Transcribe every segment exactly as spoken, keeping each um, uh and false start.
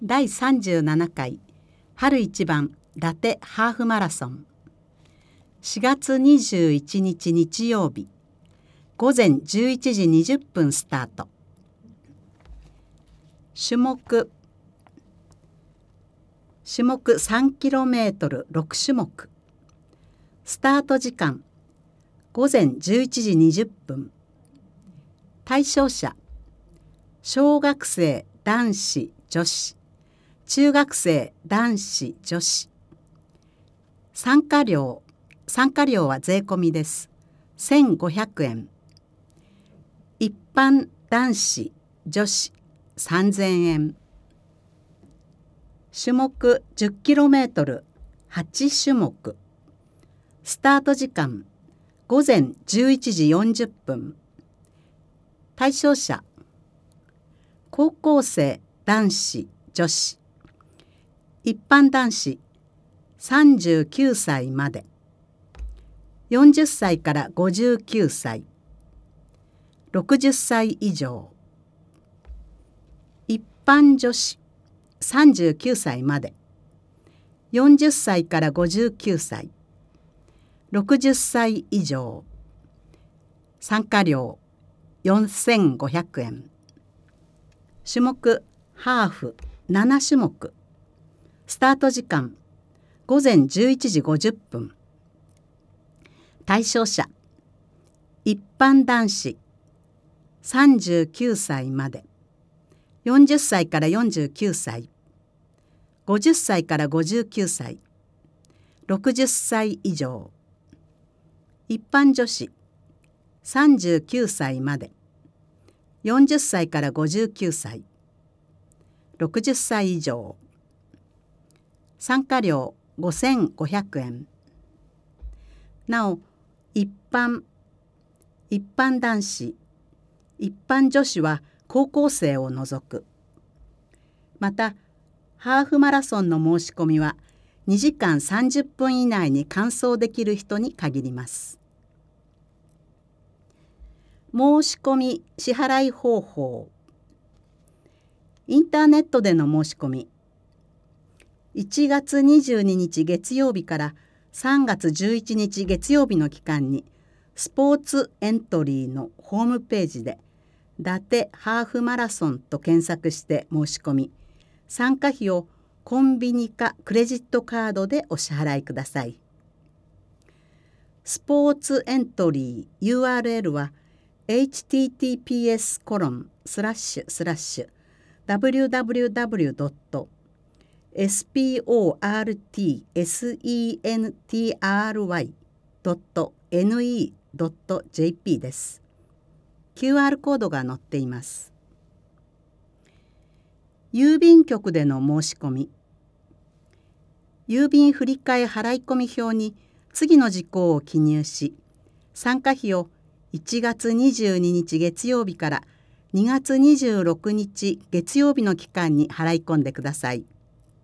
だいさんじゅうななかい春一番伊達ハーフマラソン、しがつにじゅういちにち日曜日、午前じゅういちじにじゅっぷんスタート。種目種目 さんキロメートルろくしゅもく。スタート時間午前じゅういちじにじゅっぷん。対象者小学生男子女子、中学生男子女子。参加料参加料は税込みです。せんごひゃくえん。一般男子女子さんぜんえん。種目 じゅっキロメートルはちしゅもく。スタート時間午前じゅういちじよんじゅっぷん。対象者高校生男子女子、一般男子さんじゅうきゅうさいまで、よんじゅっさいからごじゅうきゅうさい、ろくじゅっさい以上。一般女子さんじゅうきゅうさいまで、よんじゅっさいからごじゅうきゅうさい、ろくじゅっさい以上。参加料よんせんごひゃくえん。種目ハーフななしゅもく。スタート時間午前じゅういちじごじゅっぷん。対象者一般男子さんじゅうきゅうさいまで、よんじゅっさいからよんじゅうきゅうさい、ごじゅっさいからごじゅうきゅうさい、ろくじゅっさい以上。一般女子さんじゅうきゅうさいまで、よんじゅっさいからごじゅうきゅうさい、ろくじゅっさい以上。参加料ごせんごひゃくえん。なお、一般一般男子一般女子は高校生を除く。またハーフマラソンの申し込みはにじかんさんじゅっぷん以内に完走できる人に限ります。申し込み支払い方法。インターネットでの申し込み、いちがつにじゅうににち月曜日からさんがつじゅういちにち月曜日の期間にスポーツエントリーのホームページで伊達ハーフマラソンと検索して申し込み、参加費をコンビニかクレジットカードでお支払いください。スポーツエントリー ユーアールエル は エイチティーティーピーエスコロンスラッシュスラッシュダブリューダブリューダブリュードットエスピーオーアールティーエスイーエヌティーアールワイドットエヌイードットジェーピー です。キューアール コードが載っています。郵便局での申し込み。郵便振替払込表に次の事項を記入し、参加費をいちがつにじゅうににち月曜日からにがつにじゅうろくにち月曜日の期間に払い込んでください。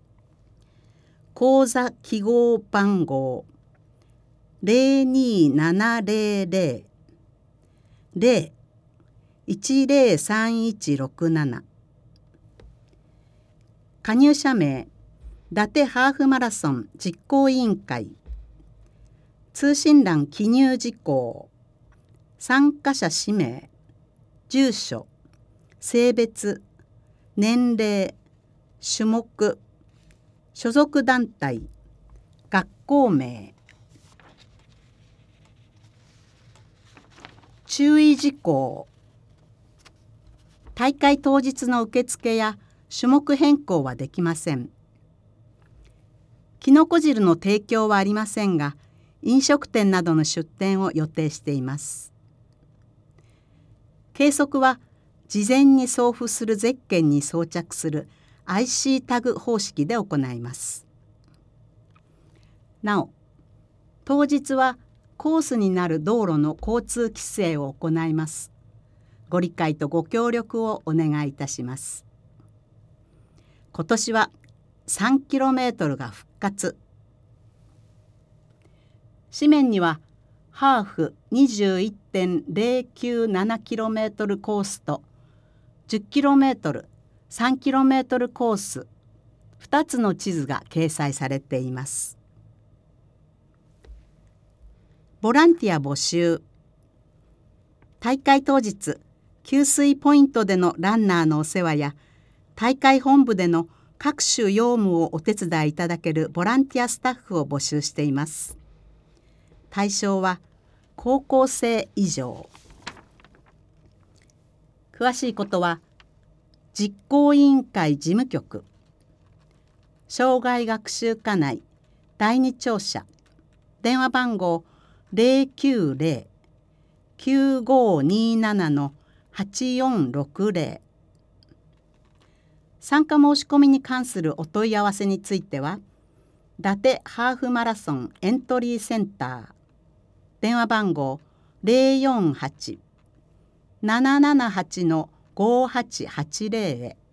口座記号番号ゼロにーななゼロゼロ ゼロ いちゼロさんいちろくなな。加入者名伊達ハーフマラソン実行委員会。通信欄記入事項、参加者氏名、住所、性別、年齢、種目、所属団体、学校名。注意事項。大会当日の受付や種目変更はできません。きのこ汁の提供はありませんが、飲食店などの出店を予定しています。計測は事前に送付するゼッケンに装着する アイシー タグ方式で行います。なお、当日はコースになる道路の交通規制を行います。ご理解とご協力をお願いいたします。今年はさんキロメートルが復活。紙面にはハーフ にじゅういってんゼロきゅうななキロメートル コースと じゅっキロメートル、さんキロメートル コースふたつの地図が掲載されています。ボランティア募集。大会当日、給水ポイントでのランナーのお世話や大会本部での各種用務をお手伝いいただけるボランティアスタッフを募集しています。対象は高校生以上。詳しいことは実行委員会事務局障害学習課内だいに庁舎電話番号 ゼロきゅうゼロ きゅうごになな はちよんろくゼロ。参加申し込みに関するお問い合わせについては伊達ハーフマラソンエントリーセンター電話番号 ゼロよんはち ななななはち ごはちはちゼロ へ。